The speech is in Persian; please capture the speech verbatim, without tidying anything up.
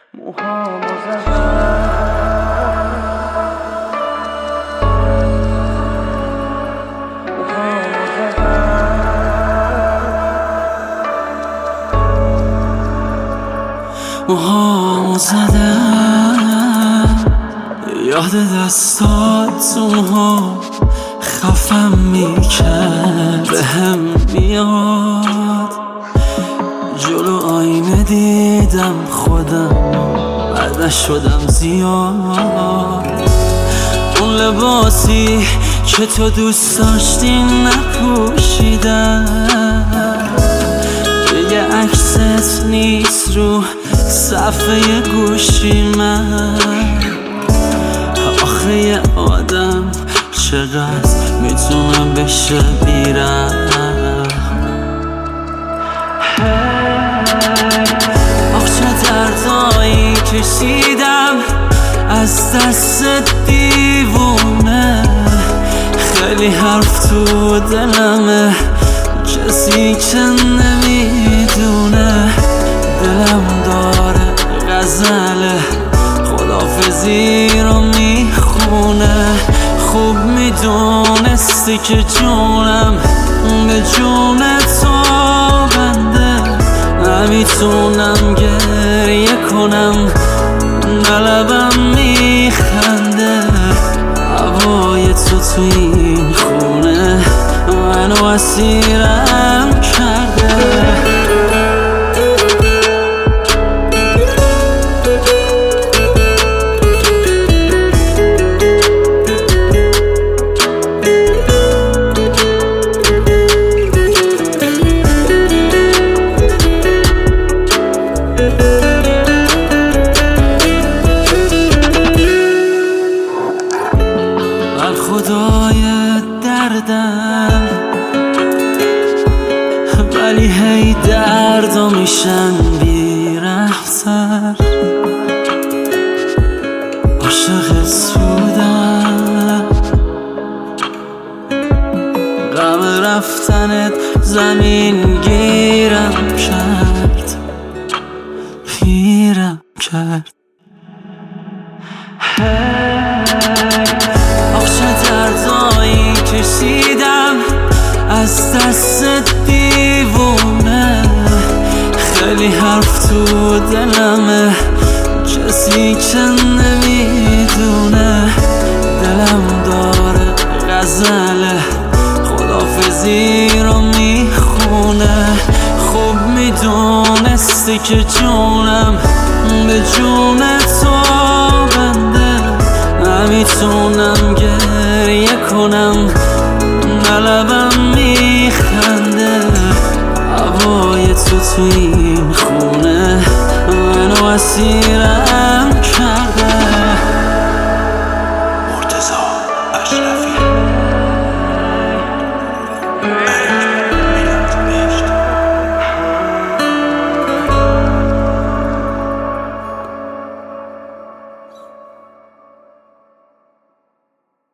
موهامو زدم موهامو زدم موهامو زدم یاد دستات موهام خفم میکرد بهم میاد جلو آینه دیدم خودم بعدش شدم زیاد اون لباسی که تو دوست داشتی نپوشیدم دیگه عکست نیست رو صفحه گوشی من آخه یه آدم چقدر میتونم بشه بیرم آخ چه دردایی کشیدم از دست دیوونه خیلی حرف تو دلمه کسی که نمیدونه دلم داره غزل خداحافظی رو میخونه خوب میدونستی که جونم به جون تو بنده نمیتونم گریه کنم نلبم میخنده هوای تو تو این خونه منو اسیرم کرده خدای دردم ولی هی دردا میشن بی رفتر عاشق سودم غم رفتنت زمین گیرم کرد پیرم کرد دردایی کشیدم از دست دیوونه خیلی حرف تو دلمه کسی که نمیدونه دلم داره غزل خداحافظی رو میخونه خوب میدونستی که جونم به جون تو بنده نمیتونم گریه کنم نلبم میخنده هوای تو تو این خونه منو اسیرم کرده